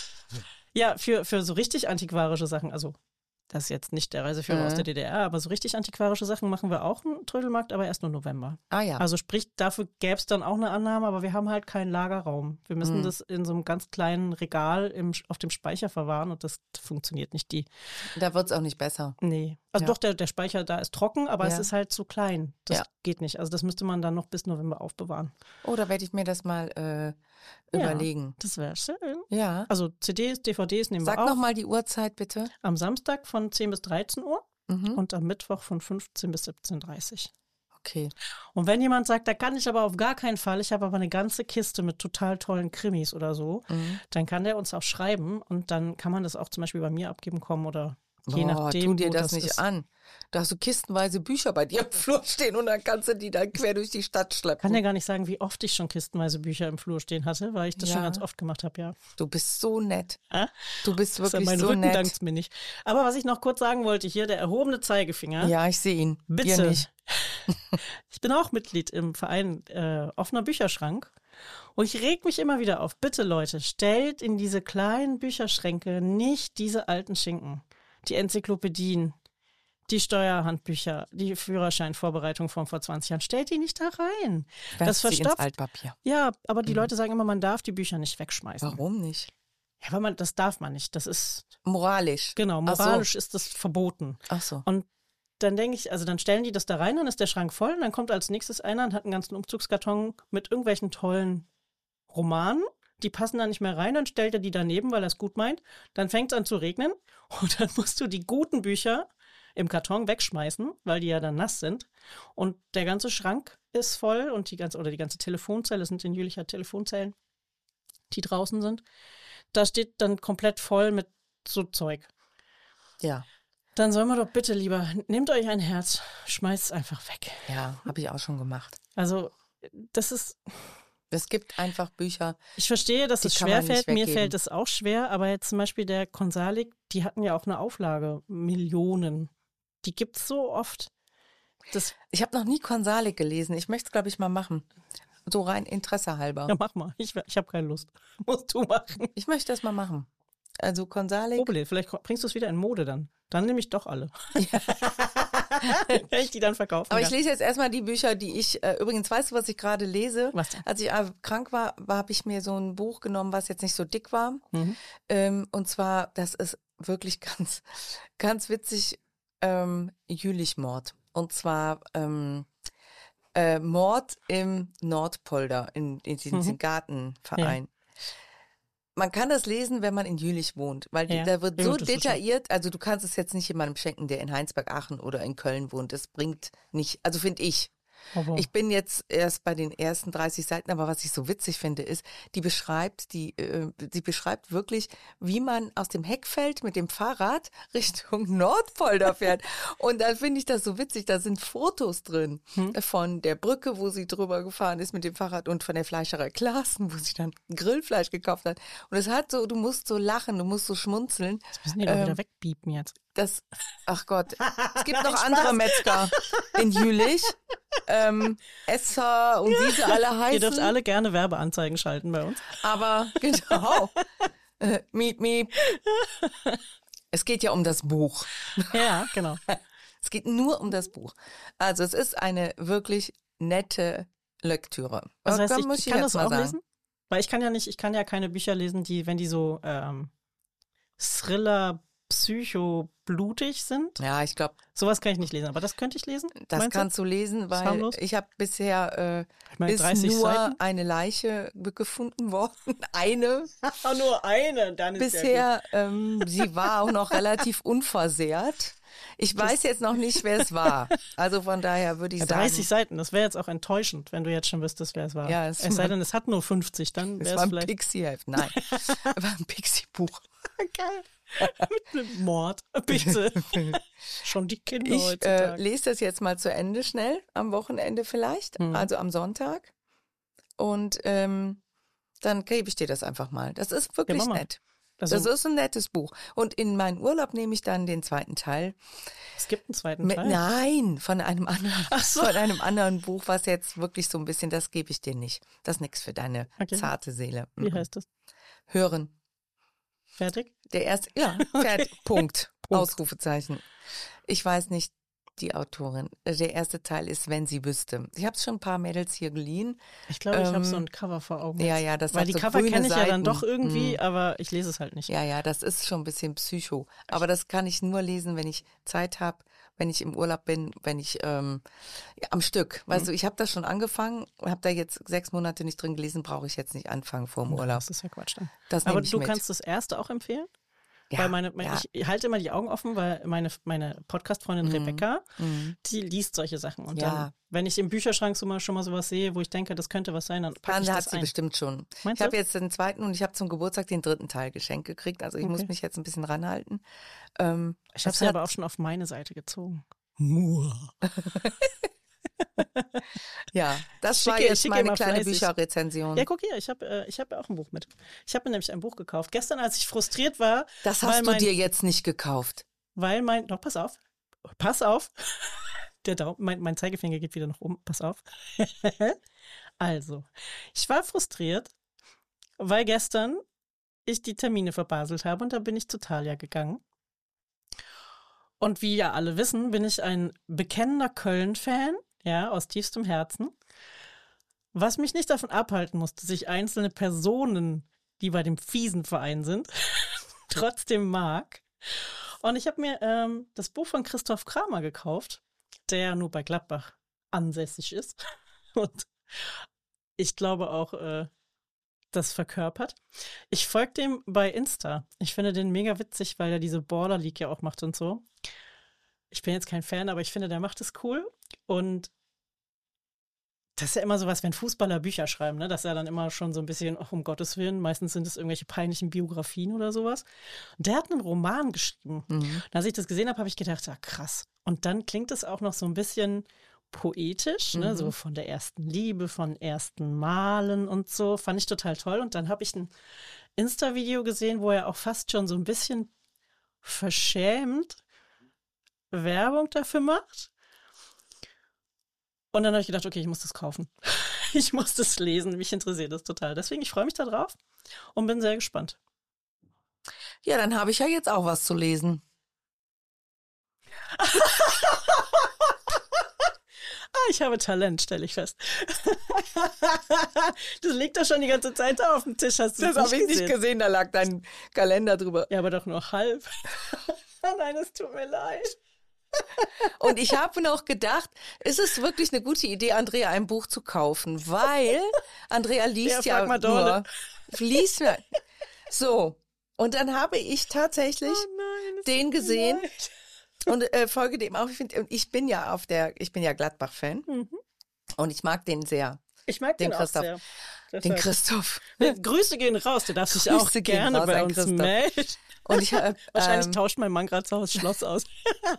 Ja, für so richtig antiquarische Sachen, also das ist jetzt nicht der Reiseführer aus der DDR, aber so richtig antiquarische Sachen machen wir auch einen Trödelmarkt, aber erst nur November. Ah ja. Also sprich, dafür gäbe es dann auch eine Annahme, aber wir haben halt keinen Lagerraum. Wir müssen das in so einem ganz kleinen Regal auf dem Speicher verwahren und das funktioniert nicht. Da wird es auch nicht besser. Nee. Also doch, der Speicher da ist trocken, aber es ist halt zu klein. Das geht nicht. Also das müsste man dann noch bis November aufbewahren. Oh, da werde ich mir das mal überlegen. Das wäre schön. Ja. Also CDs, DVDs nehmen wir auch. Sag nochmal die Uhrzeit bitte. Am Samstag von 10 bis 13 Uhr und am Mittwoch von 15 bis 17:30 Uhr. Okay. Und wenn jemand sagt, da kann ich aber auf gar keinen Fall, ich habe aber eine ganze Kiste mit total tollen Krimis oder so, dann kann der uns auch schreiben und dann kann man das auch zum Beispiel bei mir abgeben kommen oder je nachdem. Tu dir das nicht an. Da hast du kistenweise Bücher bei dir im Flur stehen und dann kannst du die dann quer durch die Stadt schleppen. Ich kann ja gar nicht sagen, wie oft ich schon kistenweise Bücher im Flur stehen hatte, weil ich das schon ganz oft gemacht habe, ja. Du bist so nett. Du bist so wirklich nett. Mein so Rücken nett. dankt's mir nicht. Aber was ich noch kurz sagen wollte, hier der erhobene Zeigefinger. Ja, ich sehe ihn. Bitte. Dir nicht. Ich bin auch Mitglied im Verein Offener Bücherschrank. Und ich reg mich immer wieder auf. Bitte, Leute, stellt in diese kleinen Bücherschränke nicht diese alten Schinken. Die Enzyklopädien, die Steuerhandbücher, die Führerscheinvorbereitung von vor 20 Jahren. Stellt die nicht da rein. Das verstopft. verstopft. Ins Altpapier. Ja, aber die Leute sagen immer, man darf die Bücher nicht wegschmeißen. Warum nicht? Ja, weil das darf man nicht. Das ist moralisch. Genau, moralisch ist das verboten. Ach so. Und dann denke ich, also dann stellen die das da rein, dann ist der Schrank voll und dann kommt als nächstes einer und hat einen ganzen Umzugskarton mit irgendwelchen tollen Romanen. Die passen da nicht mehr rein, dann stellt er die daneben, weil er es gut meint. Dann fängt es an zu regnen und dann musst du die guten Bücher im Karton wegschmeißen, weil die ja dann nass sind. Und der ganze Schrank ist voll und die ganze Telefonzelle, das sind in Jülicher Telefonzellen, die draußen sind. Da steht dann komplett voll mit so Zeug. Ja. Dann soll man doch bitte lieber, nehmt euch ein Herz, schmeißt es einfach weg. Ja, habe ich auch schon gemacht. Also, das ist... Es gibt einfach Bücher. Ich verstehe, dass es schwer fällt. Mir fällt es auch schwer, aber jetzt zum Beispiel der Konsalik, die hatten ja auch eine Auflage, Millionen. Die gibt es so oft. Ich habe noch nie Konsalik gelesen. Ich möchte es, glaube ich, mal machen. So rein Interesse halber. Ja, mach mal. Ich habe keine Lust. Musst du machen. Ich möchte das mal machen. Also Konsalik. Probele, vielleicht bringst du es wieder in Mode dann. Dann nehme ich doch alle. Ja. Wenn ich die dann verkaufen Aber kann. ich lese jetzt erstmal die Bücher, die ich, übrigens, weißt du, was ich gerade lese? Was denn? Als ich krank war, habe ich mir so ein Buch genommen, was jetzt nicht so dick war. Und zwar, das ist wirklich ganz, ganz witzig, Jülich-Mord. Und zwar Mord im Nordpolder, in diesem Gartenverein. Ja. Man kann das lesen, wenn man in Jülich wohnt, weil da wird so detailliert, also du kannst es jetzt nicht jemandem schenken, der in Heinsberg, Aachen oder in Köln wohnt. Das bringt nicht, also finde ich. Ich bin jetzt erst bei den ersten 30 Seiten, aber was ich so witzig finde, ist, sie beschreibt wirklich, wie man aus dem Heckfeld mit dem Fahrrad Richtung Nordpolder fährt. Und dann finde ich das so witzig, da sind Fotos drin von der Brücke, wo sie drüber gefahren ist mit dem Fahrrad und von der Fleischerei Klaassen, wo sie dann Grillfleisch gekauft hat. Und es hat so, du musst so lachen, du musst so schmunzeln. Das müssen die doch wieder wegbiepen jetzt. Ach Gott, es gibt noch andere Metzger in Jülich. Esser und wie sie alle heißen. Ihr dürft alle gerne Werbeanzeigen schalten bei uns. Aber genau. Miep, miep. Es geht ja um das Buch. Ja, genau. Es geht nur um das Buch. Also es ist eine wirklich nette Lektüre. Also heißt, ich kann das auch lesen? Weil ich kann ja keine Bücher lesen, wenn die so Thriller, psycho-blutig sind. Ja, ich glaube. Sowas kann ich nicht lesen, aber das könnte ich lesen. Das kannst du lesen, weil ich habe bisher ist nur Seiten? Eine Leiche gefunden worden. Eine. Nur eine, dann ist bisher, sie war auch noch relativ unversehrt. Ich weiß jetzt noch nicht, wer es war. Also von daher würde ich sagen. 30 Seiten, das wäre jetzt auch enttäuschend, wenn du jetzt schon wüsstest, wer es war. Ja, es sei denn, es hat nur 50, dann wäre es vielleicht. Es war ein Pixie-Heft, nein. Es war ein Pixie-Buch. Geil. Mit einem Mord, bitte. Schon die Kinder heutzutage. Ich lese das jetzt mal zu Ende schnell, am Wochenende vielleicht, also am Sonntag. Und dann gebe ich dir das einfach mal. Das ist wirklich nett. Also, das ist ein nettes Buch. Und in meinen Urlaub nehme ich dann den zweiten Teil. Es gibt einen zweiten Teil? Nein, von einem anderen Buch, was jetzt wirklich so ein bisschen, das gebe ich dir nicht. Das ist nichts für deine zarte Seele. Wie heißt das? Hören. Fertig? Der erste, ja, fertig. Punkt. Ausrufezeichen. Ich weiß nicht, die Autorin. Der erste Teil ist Wenn sie wüsste. Ich habe es schon ein paar Mädels hier geliehen. Ich glaube, ich habe so ein Cover vor Augen. Ja, das weil die so Cover kenne ich Seiten. Ja dann doch irgendwie, aber ich lese es halt nicht. Ja, das ist schon ein bisschen Psycho. Aber das kann ich nur lesen, wenn ich Zeit habe, wenn ich im Urlaub bin, wenn ich am Stück. Weißt du, ich habe das schon angefangen, habe da jetzt 6 Monate nicht drin gelesen, brauche ich jetzt nicht anfangen vor dem Urlaub. Das ist ja Quatsch dann. Aber du kannst das erste auch empfehlen? Ja, weil ich halte immer die Augen offen, weil meine Podcast-Freundin Rebecca, die liest solche Sachen. Und dann, wenn ich im Bücherschrank schon mal sowas sehe, wo ich denke, das könnte was sein, dann packe ich das hat sie ein. Bestimmt schon. Meinst ich habe jetzt den zweiten und ich habe zum Geburtstag den 3. Teil geschenkt gekriegt. Also ich muss mich jetzt ein bisschen ranhalten. Ich habe sie aber auch schon auf meine Seite gezogen. Ja, das war jetzt meine kleine Bücherrezension. Ja, guck hier, ich hab auch ein Buch mit. Ich habe mir nämlich ein Buch gekauft. Gestern, als ich frustriert war. Das hast du dir jetzt nicht gekauft. Doch, pass auf. Mein Zeigefinger geht wieder nach oben, pass auf. Also, ich war frustriert, weil gestern ich die Termine verbaselt habe und da bin ich zu Thalia gegangen. Und wie ja alle wissen, bin ich ein bekennender Köln-Fan. Ja, aus tiefstem Herzen. Was mich nicht davon abhalten musste, dass ich einzelne Personen, die bei dem fiesen Verein sind, trotzdem mag. Und ich habe mir das Buch von Christoph Kramer gekauft, der nur bei Gladbach ansässig ist. Und ich glaube auch, das verkörpert. Ich folge dem bei Insta. Ich finde den mega witzig, weil er diese Baller League ja auch macht und so. Ich bin jetzt kein Fan, aber ich finde, der macht es cool. Und das ist ja immer sowas, wenn Fußballer Bücher schreiben, ne? Das ist ja dann immer schon so ein bisschen, um Gottes Willen, meistens sind es irgendwelche peinlichen Biografien oder sowas. Und der hat einen Roman geschrieben. Und als ich das gesehen habe, habe ich gedacht, ja krass. Und dann klingt es auch noch so ein bisschen poetisch, ne? So von der ersten Liebe, von ersten Malen und so. Fand ich total toll. Und dann habe ich ein Insta-Video gesehen, wo er auch fast schon so ein bisschen verschämt Werbung dafür macht. Und dann habe ich gedacht, okay, ich muss das kaufen. Ich muss das lesen. Mich interessiert das total. Deswegen, ich freue mich da drauf und bin sehr gespannt. Ja, dann habe ich ja jetzt auch was zu lesen. Ich habe Talent, stelle ich fest. Das liegt doch schon die ganze Zeit auf dem Tisch. Hast du das habe ich nicht gesehen, da lag dein Kalender drüber. Ja, aber doch nur halb. Nein, es tut mir leid. Und ich habe noch gedacht, ist es wirklich eine gute Idee, Andrea ein Buch zu kaufen, weil Andrea liest liest mir. So, und dann habe ich tatsächlich den gesehen und folge dem auch. Ich bin ja Gladbach-Fan und ich mag den sehr. Ich mag den Christoph. Auch sehr. Den Christoph. Grüße gehen raus, du darfst dich auch gerne bei uns melden. Und ich wahrscheinlich tauscht mein Mann gerade zu Hause Schloss aus.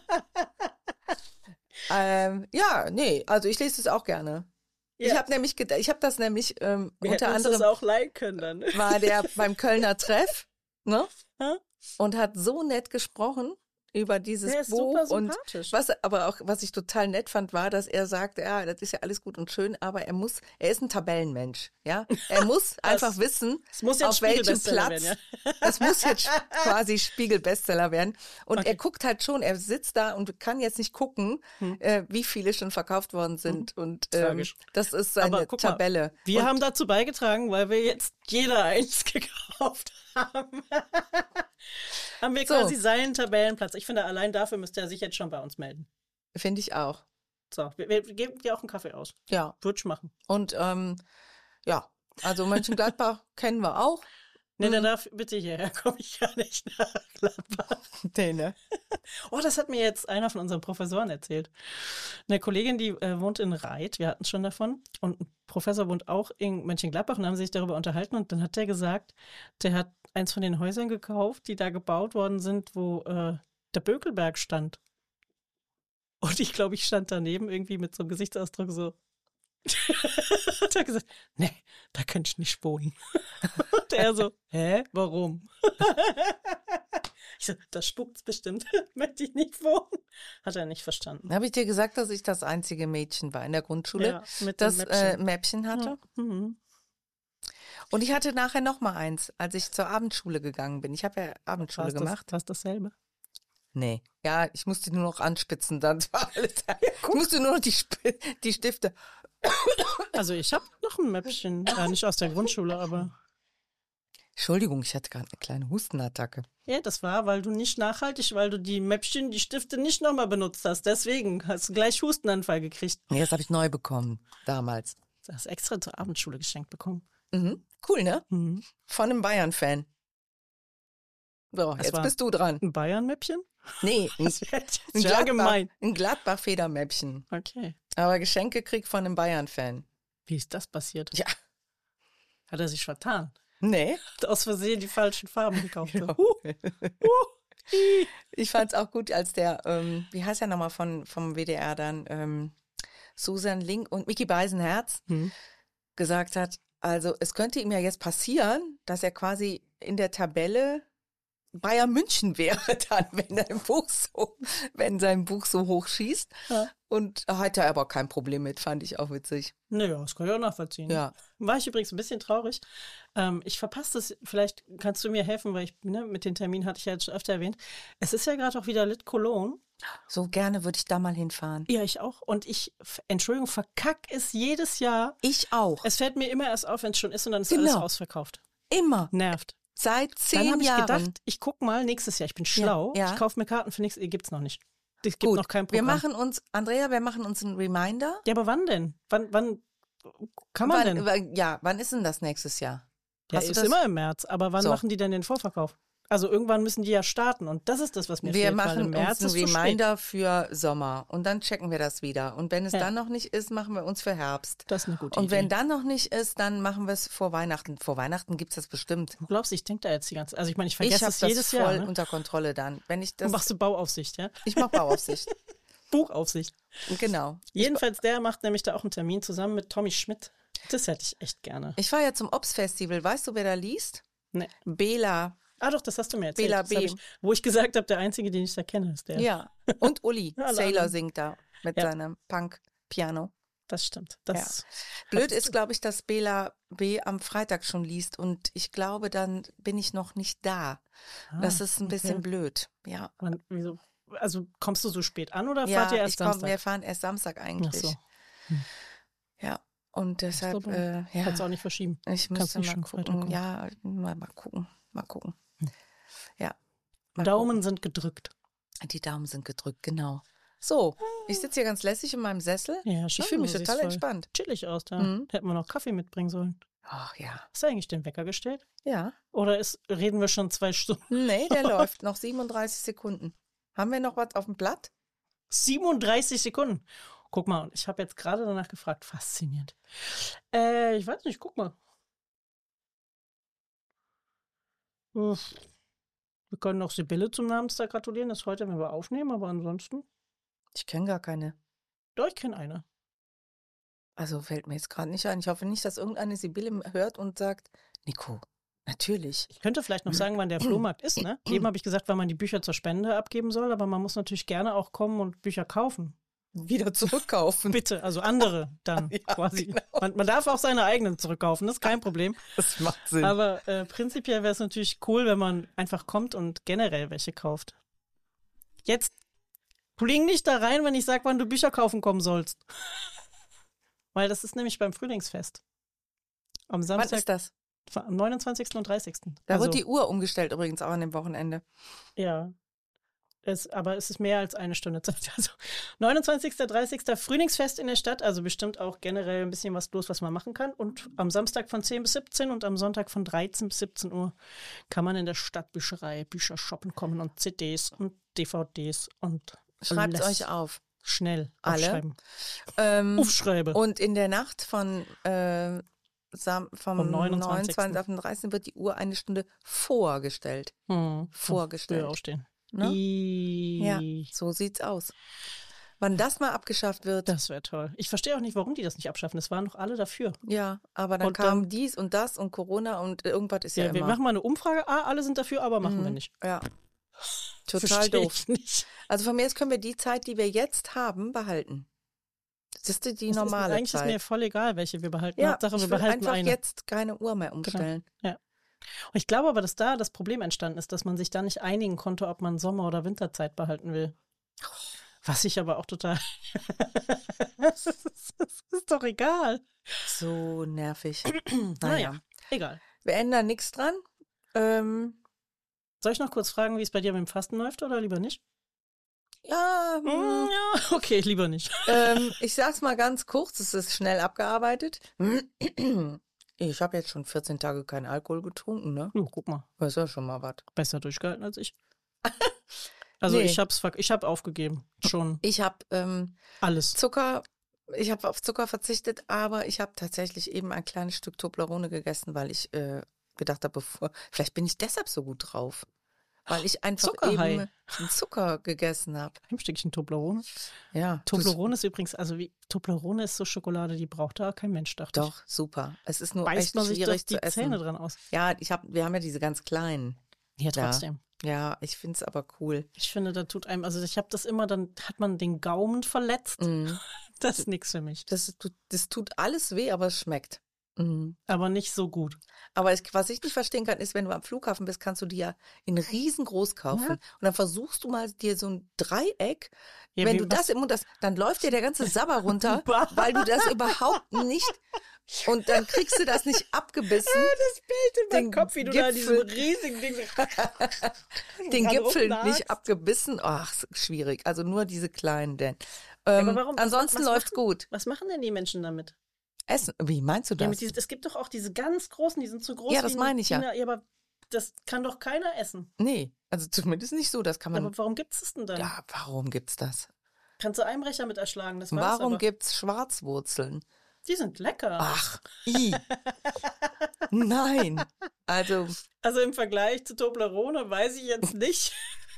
Also ich lese es auch gerne. Ja. Ich habe das nämlich unter anderem das auch leihen können dann. War der beim Kölner Treff, ne? Und hat so nett gesprochen über dieses Buch und was ich total nett fand, war, dass er sagte, ja, das ist ja alles gut und schön, aber er ist ein Tabellenmensch, ja. Er muss einfach wissen, auf welchem Platz. Werden, ja. Das muss jetzt quasi Spiegel-Bestseller werden. Und er guckt halt schon, er sitzt da und kann jetzt nicht gucken, wie viele schon verkauft worden sind. Und das ist seine Tabelle. Mal, wir haben dazu beigetragen, weil wir jetzt jeder eins gekauft haben. Haben wir quasi seinen Tabellenplatz. Ich finde, allein dafür müsste er sich jetzt schon bei uns melden. Finde ich auch. So, wir geben dir auch einen Kaffee aus. Ja. Würde ich machen. Und also Mönchengladbach kennen wir auch. Nee, der darf bitte hierher, komme ich gar nicht nach Gladbach. Ne? Oh, das hat mir jetzt einer von unseren Professoren erzählt. Eine Kollegin, die wohnt in Reit, wir hatten es schon davon, und ein Professor wohnt auch in Mönchengladbach und haben sich darüber unterhalten und dann hat der gesagt, der hat eins von den Häusern gekauft, die da gebaut worden sind, wo der Bökelberg stand. Und ich glaube, ich stand daneben irgendwie mit so einem Gesichtsausdruck so. Hat er gesagt, nee, da könnte ich nicht wohnen. Und er so, hä, warum? Ich so, das spuckt's bestimmt, möchte ich nicht wohnen. Hat er nicht verstanden. Habe ich dir gesagt, dass ich das einzige Mädchen war in der Grundschule, das Mäppchen hatte? Ja. Mhm. Und ich hatte nachher noch mal eins, als ich zur Abendschule gegangen bin. Ich habe ja Abendschule gemacht. War es dasselbe? Nee. Ja, ich musste nur noch anspitzen, dann war alles. Ich musste nur noch die Stifte. Also ich habe noch ein Mäppchen, nicht aus der Grundschule, aber... Entschuldigung, ich hatte gerade eine kleine Hustenattacke. Ja, das war, weil du nicht nachhaltig, weil du die Mäppchen, die Stifte nicht nochmal benutzt hast. Deswegen hast du gleich Hustenanfall gekriegt. Nee, das habe ich neu bekommen, damals. Du hast extra zur Abendschule geschenkt bekommen. Mhm. Cool, ne? Mhm. Von einem Bayern-Fan. So, jetzt bist du dran. Ein Bayern-Mäppchen? Nee, ein Gladbach-Federmäppchen. Okay. Aber Geschenke kriegt von einem Bayern-Fan. Wie ist das passiert? Ja. Hat er sich vertan? Nee. Hat aus Versehen die falschen Farben gekauft. Genau. Ich fand es auch gut, als der, wie heißt er nochmal vom WDR dann, Susan Link und Micky Beisenherz gesagt hat, also es könnte ihm ja jetzt passieren, dass er quasi in der Tabelle Bayern München wäre dann, wenn sein Buch so hoch schießt. Ja. Und hatte er aber kein Problem mit, fand ich auch witzig. Naja, das kann ich auch nachvollziehen. Ja. War ich übrigens ein bisschen traurig. Ich verpasse das, vielleicht kannst du mir helfen, weil mit den Terminen hatte ich ja jetzt schon öfter erwähnt. Es ist ja gerade auch wieder Lit Cologne. So gerne würde ich da mal hinfahren. Ja, ich auch. Und Entschuldigung, verkack es jedes Jahr. Ich auch. Es fällt mir immer erst auf, wenn es schon ist und dann ist alles ausverkauft. Immer. Nervt. Seit 10 Jahren. Dann habe ich gedacht, ich gucke mal nächstes Jahr. Ich bin schlau. Ja. Ich kaufe mir Karten für nächstes Jahr. Gibt's noch nicht. Es gibt noch kein Programm. Wir machen uns einen Reminder. Ja, aber wann denn? Wann kann man denn? Wann ist denn das nächstes Jahr? Ja, ist immer im März. Aber wann machen die denn den Vorverkauf? Also irgendwann müssen die ja starten und das ist das, was mir fehlt. Wir machen uns einen Reminder für Sommer und dann checken wir das wieder. Und wenn es dann noch nicht ist, machen wir uns für Herbst. Das ist eine gute Idee. Und wenn dann noch nicht ist, dann machen wir es vor Weihnachten. Vor Weihnachten gibt es das bestimmt. Du glaubst, ich denke da jetzt die ganze Zeit. Also ich meine, ich vergesse das jedes Jahr. Ich habe das voll unter Kontrolle dann. Du machst Bauaufsicht, ja? Ich mache Bauaufsicht. Buchaufsicht. Genau. Jedenfalls, der macht nämlich da auch einen Termin zusammen mit Tommy Schmidt. Das hätte ich echt gerne. Ich war ja zum Ops-Festival. Weißt du, wer da liest? Nee. Bela. Ah doch, das hast du mir erzählt. Bela B. Wo ich gesagt habe, der Einzige, den ich da kenne, ist der. Ja, und Uli. Sailor singt da mit seinem Punk-Piano. Das stimmt. Blöd ist, glaube ich, dass Bela B. am Freitag schon liest und ich glaube, dann bin ich noch nicht da. Das ist ein bisschen blöd, ja. Wieso? Also kommst du so spät an oder fahrt ihr erst Samstag? Wir fahren erst Samstag eigentlich. Ach so. Ja, und deshalb, kannst du auch nicht verschieben. Ich müsste mal gucken. Ja, mal gucken. Ja. Daumen sind gedrückt. Die Daumen sind gedrückt, genau. So, ich sitze hier ganz lässig in meinem Sessel. Ja, ich fühle mich total entspannt. Chillig aus da. Hätten wir noch Kaffee mitbringen sollen. Ach ja. Hast du eigentlich den Wecker gestellt? Ja. Oder reden wir schon 2 Stunden? Nee, der läuft noch 37 Sekunden. Haben wir noch was auf dem Blatt? 37 Sekunden. Guck mal, ich habe jetzt gerade danach gefragt. Faszinierend. Ich weiß nicht, guck mal. Wir können auch Sibylle zum Namenstag gratulieren. Das ist heute, wenn wir aufnehmen, aber ansonsten. Ich kenne gar keine. Doch, ich kenne eine. Also fällt mir jetzt gerade nicht ein. Ich hoffe nicht, dass irgendeine Sibylle hört und sagt, Nico, natürlich. Ich könnte vielleicht noch sagen, wann der Flohmarkt ist, ne? Eben habe ich gesagt, wann man die Bücher zur Spende abgeben soll, aber man muss natürlich gerne auch kommen und Bücher kaufen. Wieder zurückkaufen. Bitte, also andere dann quasi. Genau. Man darf auch seine eigenen zurückkaufen, das ist kein Problem. Das macht Sinn. Aber prinzipiell wäre es natürlich cool, wenn man einfach kommt und generell welche kauft. Jetzt fliegen nicht da rein, wenn ich sage, wann du Bücher kaufen kommen sollst. Weil das ist nämlich beim Frühlingsfest. Am Samstag. Wann ist das? Am 29. und 30. Da wird die Uhr umgestellt übrigens auch an dem Wochenende. Ja. Aber es ist mehr als eine Stunde Zeit. Also 29., 30. Frühlingsfest in der Stadt, also bestimmt auch generell ein bisschen was los, was man machen kann. Und am Samstag von 10 bis 17 und am Sonntag von 13 bis 17 Uhr kann man in der Stadtbücherei Bücher shoppen kommen und CDs und DVDs und schreibt es euch auf. Schnell alle. Aufschreibe. Und in der Nacht vom 29. auf den 30. wird die Uhr eine Stunde vorgestellt. Vorgestellt. Früher aufstehen. Ne? Ja, so sieht's aus. Wann das mal abgeschafft wird. Das wäre toll. Ich verstehe auch nicht, warum die das nicht abschaffen. Es waren doch alle dafür. Ja, aber dann kam dies und das und Corona und irgendwas ist ja immer. Wir machen mal eine Umfrage. Alle sind dafür, aber machen wir nicht. Ja. Total doof. Nicht. Also von mir aus können wir die Zeit, die wir jetzt haben, behalten. Das ist die normale eigentlich Zeit. Ist mir voll egal, welche wir behalten. Ja, Hauptsache, wir behalten einfach jetzt keine Uhr mehr umstellen. Genau. Ja. Und ich glaube aber, dass da das Problem entstanden ist, dass man sich da nicht einigen konnte, ob man Sommer- oder Winterzeit behalten will. Was ich aber auch total... das ist doch egal. So nervig. Naja, egal. Wir ändern nichts dran. Soll ich noch kurz fragen, wie es bei dir mit dem Fasten läuft oder lieber nicht? Ja, okay, lieber nicht. Ich sag's mal ganz kurz, es ist schnell abgearbeitet. Ich habe jetzt schon 14 Tage keinen Alkohol getrunken, ne? Ja, guck mal. Das ist ja schon mal was. Besser durchgehalten als ich. Also nee. Ich habe aufgegeben, schon. Ich habe alles. Ich habe auf Zucker verzichtet, aber ich habe tatsächlich eben ein kleines Stück Toblerone gegessen, weil ich gedacht habe, vielleicht bin ich deshalb so gut drauf. Weil ich einfach eben Zucker gegessen habe. Ein Stückchen Toblerone. Ja. Toblerone ist übrigens, Toblerone ist so Schokolade, die braucht da kein Mensch, dachte ich. Doch, super. Es ist nur Beißt echt man sich schwierig die zu essen. Zähne dran aus. Ja, wir haben ja diese ganz kleinen. Ja, trotzdem. Ja, ich finde es aber cool. Ich finde, da tut einem, also ich habe das immer, dann hat man den Gaumen verletzt. Das ist nichts für mich. Das tut alles weh, aber es schmeckt. Aber nicht so gut. Aber was ich nicht verstehen kann, ist, wenn du am Flughafen bist, kannst du die ja in riesengroß kaufen. Ja. Und dann versuchst du mal dir so ein Dreieck, ja, wenn du das im Mund hast, dann läuft dir der ganze Sabber runter, weil du das überhaupt nicht, und dann kriegst du das nicht abgebissen. Ja, das Bild in meinem Kopf, wie du da diesen riesigen Ding den Gipfel nicht abgebissen. Ach, schwierig. Also nur diese kleinen denn. Aber warum, ansonsten läuft's gut. Was machen denn die Menschen damit? Essen. Wie meinst du das? Ja, es gibt doch auch diese ganz großen, die sind zu groß. Ja, das meine ich ja. Aber das kann doch keiner essen. Nee, also zumindest nicht so. Das kann man. Aber warum gibt es denn dann? Ja, warum gibt's das? Kannst du Einbrecher mit erschlagen? Das warum gibt's Schwarzwurzeln? Die sind lecker. Ach, nein. Also im Vergleich zu Toblerone weiß ich jetzt nicht,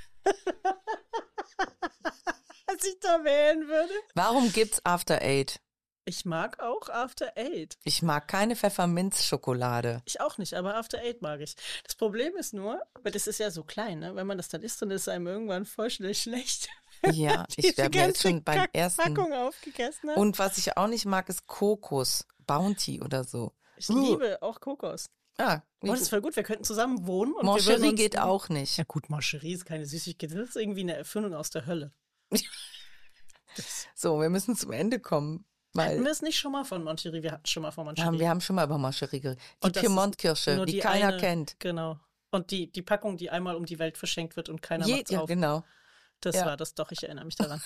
was ich da wählen würde. Warum gibt's After Eight? Ich mag auch After Eight. Ich mag keine Pfefferminzschokolade. Ich auch nicht, aber After Eight mag ich. Das Problem ist nur, weil das ist ja so klein, ne? Wenn man das dann isst, dann ist es einem irgendwann voll schnell schlecht. Ja, ich werde jetzt schon beim ersten. Packung aufgegessen. Ne? Und was ich auch nicht mag, ist Kokos, Bounty oder so. Ich liebe auch Kokos. Ja, das ist voll gut, wir könnten zusammen wohnen. Und Mancherie geht auch nicht. Ja gut, Mancherie ist keine Süßigkeit, das ist irgendwie eine Erfindung aus der Hölle. So, wir müssen zum Ende kommen. Hatten wir es nicht schon mal von Mancherie? Wir hatten schon mal von Mancherie. Wir haben schon mal über Mancherie geredet. Die Piemont-Kirsche, die keiner kennt. Genau. Und die Packung, die einmal um die Welt verschenkt wird und keiner macht's auf. Ja, genau. Das war das doch, ich erinnere mich daran.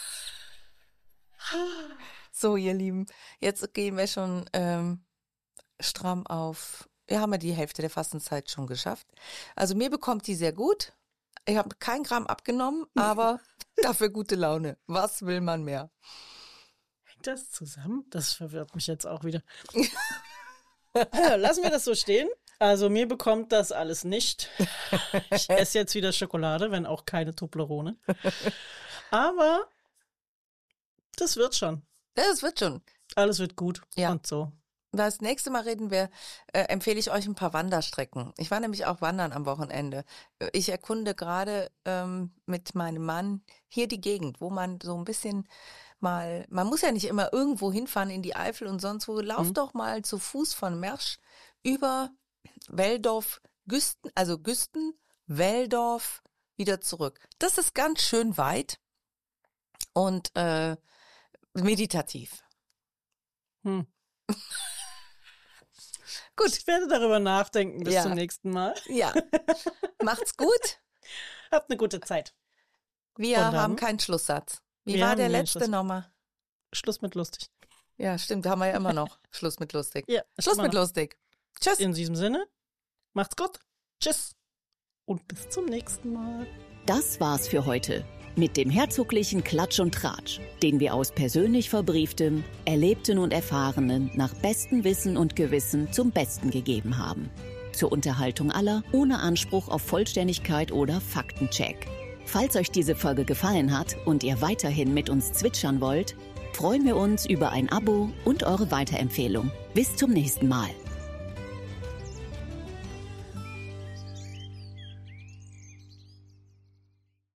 So, ihr Lieben, jetzt gehen wir schon stramm auf. Wir haben ja die Hälfte der Fastenzeit schon geschafft. Also mir bekommt die sehr gut. Ich habe kein Gramm abgenommen, aber dafür gute Laune. Was will man mehr? Hängt das zusammen? Das verwirrt mich jetzt auch wieder. Lassen wir das so stehen. Also mir bekommt das alles nicht. Ich esse jetzt wieder Schokolade, wenn auch keine Toblerone. Aber das wird schon. Das wird schon. Alles wird gut und so. Das nächste Mal empfehle ich euch ein paar Wanderstrecken. Ich war nämlich auch wandern am Wochenende. Ich erkunde gerade mit meinem Mann hier die Gegend, wo man so ein bisschen man muss ja nicht immer irgendwo hinfahren in die Eifel und sonst wo. Lauft doch mal zu Fuß von Mersch über Welldorf, Güsten, Welldorf, wieder zurück. Das ist ganz schön weit und meditativ. Gut, ich werde darüber nachdenken bis zum nächsten Mal. Ja, macht's gut. Habt eine gute Zeit. Wir haben keinen Schlusssatz. Wie war der letzte nochmal? Schluss mit lustig. Ja, stimmt, da haben wir ja immer noch. Schluss mit lustig. Ja, Schluss mit lustig. Tschüss. In diesem Sinne, macht's gut. Tschüss. Und bis zum nächsten Mal. Das war's für heute. Mit dem herzoglichen Klatsch und Tratsch, den wir aus persönlich Verbrieftem, Erlebten und Erfahrenen nach bestem Wissen und Gewissen zum Besten gegeben haben. Zur Unterhaltung aller, ohne Anspruch auf Vollständigkeit oder Faktencheck. Falls euch diese Folge gefallen hat und ihr weiterhin mit uns zwitschern wollt, freuen wir uns über ein Abo und eure Weiterempfehlung. Bis zum nächsten Mal.